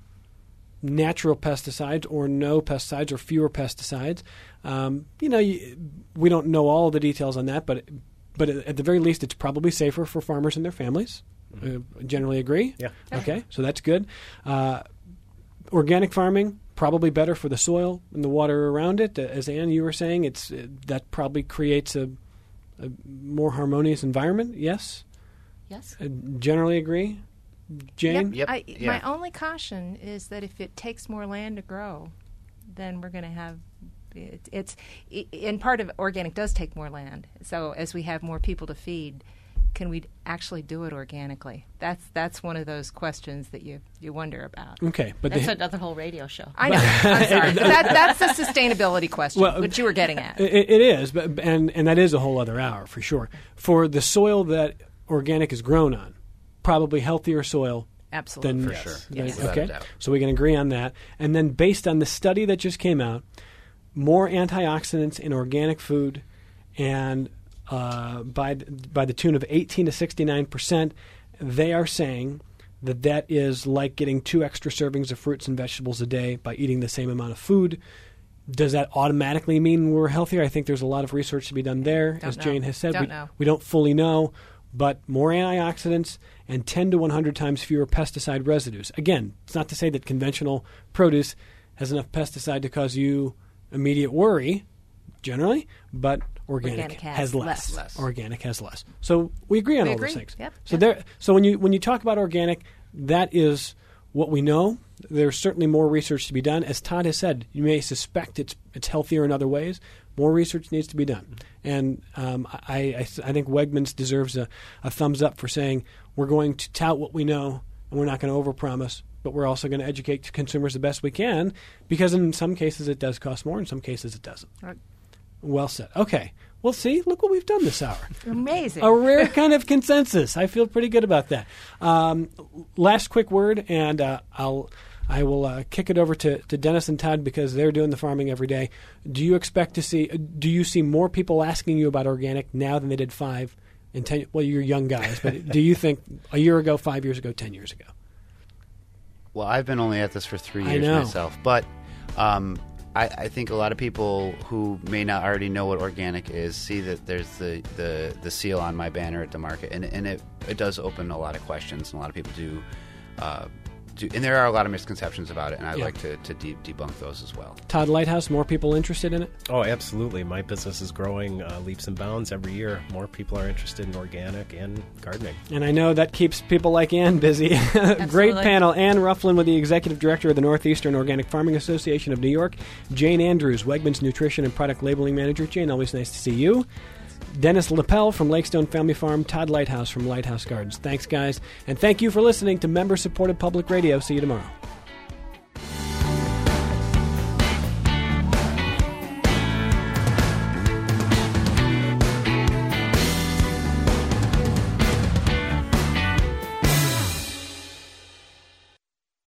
natural pesticides or no pesticides or fewer pesticides. Um, you know, you, we don't know all the details on that, but but at the very least, it's probably safer for farmers and their families. Uh, generally agree? Yeah. Okay, so that's good. Uh, organic farming, probably better for the soil and the water around it. As Ann, you were saying, it's uh, that probably creates a, a more harmonious environment. Yes? Yes. I generally agree. Jane? Yep. I, my only caution is that if it takes more land to grow, then we're going to have it, it's it, and part of organic does take more land. So as we have more people to feed, can we actually do it organically? That's that's one of those questions that you, you wonder about. Okay, but that's the, another whole radio show. I know. I'm sorry. that, that's the sustainability question, well, which you were getting at. It, it is, but and and that is a whole other hour for sure. For the soil that organic is grown on, probably healthier soil. Absolutely. Than, for sure. Than, Yes. Okay, so we can agree on that. And then based on the study that just came out, more antioxidants in organic food, and uh, by by the tune of eighteen to sixty-nine percent, they are saying that that is like getting two extra servings of fruits and vegetables a day by eating the same amount of food. Does that automatically mean we're healthier? I think there's a lot of research to be done there, Don't as know. Jane has said. Don't we, know. we don't fully know, but more antioxidants and ten to one hundred times fewer pesticide residues. Again, it's not to say that conventional produce has enough pesticide to cause you immediate worry, generally, but organic, Organic has has less. less. Less. Organic has less. So we agree on We all agree. those things. Yep. So Yep. there. So when you when you talk about organic, that is what we know. There's certainly more research to be done. As Todd has said, you may suspect it's it's healthier in other ways. More research needs to be done. And um, I, I, I think Wegmans deserves a, a thumbs up for saying we're going to tout what we know and we're not going to overpromise, but we're also going to educate consumers the best we can, because in some cases it does cost more, in some cases it doesn't. Right. Well said. Okay. Well, see, look what we've done this hour. Amazing. A rare kind of consensus. I feel pretty good about that. Um, last quick word, and uh, I'll I will uh, kick it over to, to Dennis and Todd because they're doing the farming every day. Do you expect to see? Do you see more people asking you about organic now than they did five and ten? Well, you're young guys, but do you think a year ago, five years ago, ten years ago? Well, I've been only at this for three I years know. myself, but um, I, I think a lot of people who may not already know what organic is see that there's the, the, the seal on my banner at the market, and, and it, it does open a lot of questions, and a lot of people do, uh, do and there are a lot of misconceptions about it, and I'd Yeah. like to, to de- debunk those as well. Todd Lighthouse, more people interested in it? Oh, absolutely. My business is growing uh, leaps and bounds every year. More people are interested in organic and gardening. And I know that keeps people like Ann busy. Great panel. Ann Rufflin with the Executive Director of the Northeastern Organic Farming Association of New York. Jane Andrews, Wegmans Nutrition and Product Labeling Manager. Jane, always nice to see you. Dennis Lapel from Lakestone Family Farm. Todd Lighthouse from Lighthouse Gardens. Thanks, guys. And thank you for listening to member-supported public radio. See you tomorrow.